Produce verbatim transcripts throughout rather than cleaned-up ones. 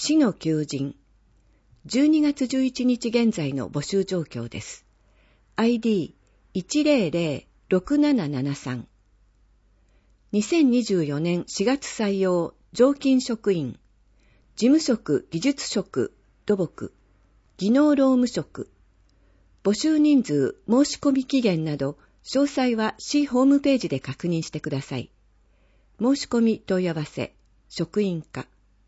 市の求人。じゅうにがつじゅういちにち現在の募集状況です。アイディーいちゼロゼロろくななななさん。にせんにじゅうよねんしがつ採用常勤職員。事務職技術職土木。技能労務職。募集人数、申し込み期限など、詳細は市ホームページで確認してください。申し込み問い合わせ、職員課。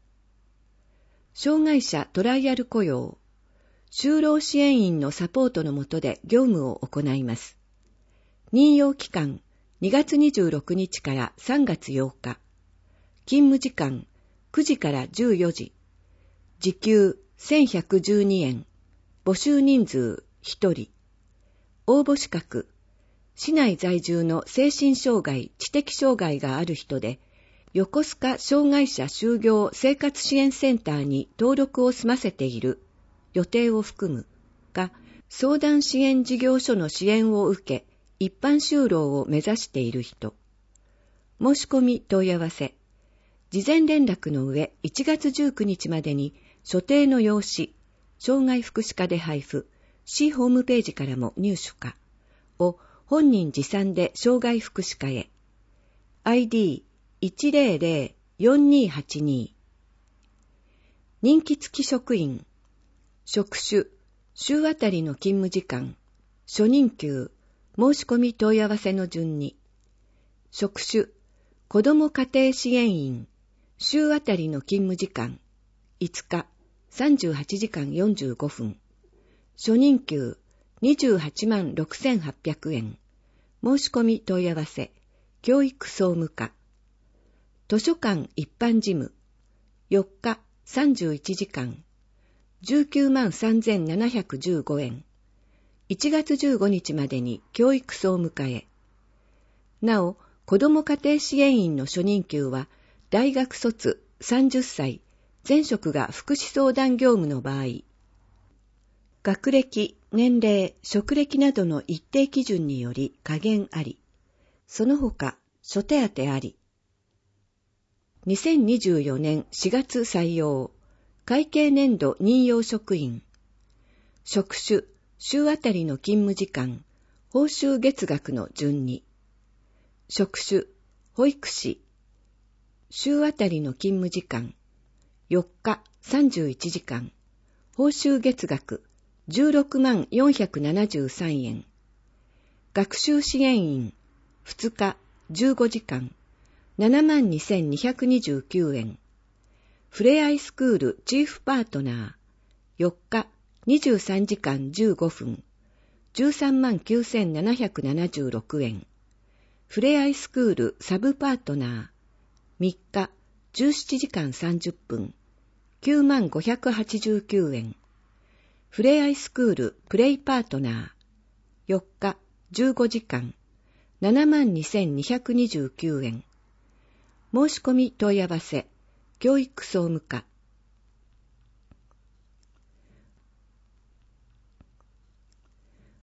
障害者トライアル雇用。就労支援員のサポートの下で業務を行います。任用期間、にがつにじゅうろくにちからさんがつようか。勤務時間、くじからじゅうよじ。時給せんひゃくじゅうにえん。募集人数ひとり。応募資格、市内在住の精神障害、知的障害がある人で、横須賀障害者就業生活支援センターに登録を済ませている予定を含むが、相談支援事業所の支援を受け、一般就労を目指している人。申し込み問い合わせ。事前連絡の上、いちがつじゅうくにちまでに所定の用紙、障害福祉課で配布、市ホームページからも入手可を本人持参で障害福祉課へ。アイディーいちゼロゼロよんにはちに。任期付き職員。職種、週あたりの勤務時間、初任給、申し込み問い合わせの順に。職種、子ども家庭支援員、週あたりの勤務時間、いつか、さんじゅうはちじかんよんじゅうごふん。初任給、にじゅうはちまんろくせんはっぴゃくえん。申し込み問い合わせ、教育総務課。図書館一般事務、よっかさんじゅういちじかん、じゅうきゅうまんさんぜんななひゃくじゅうごえん。いちがつじゅうごにちまでに教育総務課へ。なお、子ども家庭支援員の初任給は、大学卒さんじゅっさい、前職が福祉相談業務の場合、学歴、年齢、職歴などの一定基準により下限あり、その他、諸手当あり。にせんにじゅうよねんしがつ採用、会計年度任用職員。職種、週あたりの勤務時間、報酬月額の順に。職種、保育士。週あたりの勤務時間、よっかさんじゅういちじかん、報酬月額じゅうろくまんよんひゃくななじゅうさんえん。学習支援員、ふつかじゅうごじかん、ななまんにせんにひゃくにじゅうきゅうえん。ふれあいスクールチーフパートナー、よっかにじゅうさんじかんじゅうごふん、じゅうさんまんきゅうせんななひゃくななじゅうろくえん。ふれあいスクールサブパートナー、みっかじゅうしちじかんさんじゅっぷん、きゅうまんごひゃくはちじゅうきゅうえん。ふれあいスクールプレイパートナー、よっかじゅうごじかん、ななまんにせんにひゃくにじゅうきゅうえん。申し込み問い合わせ、教育総務課。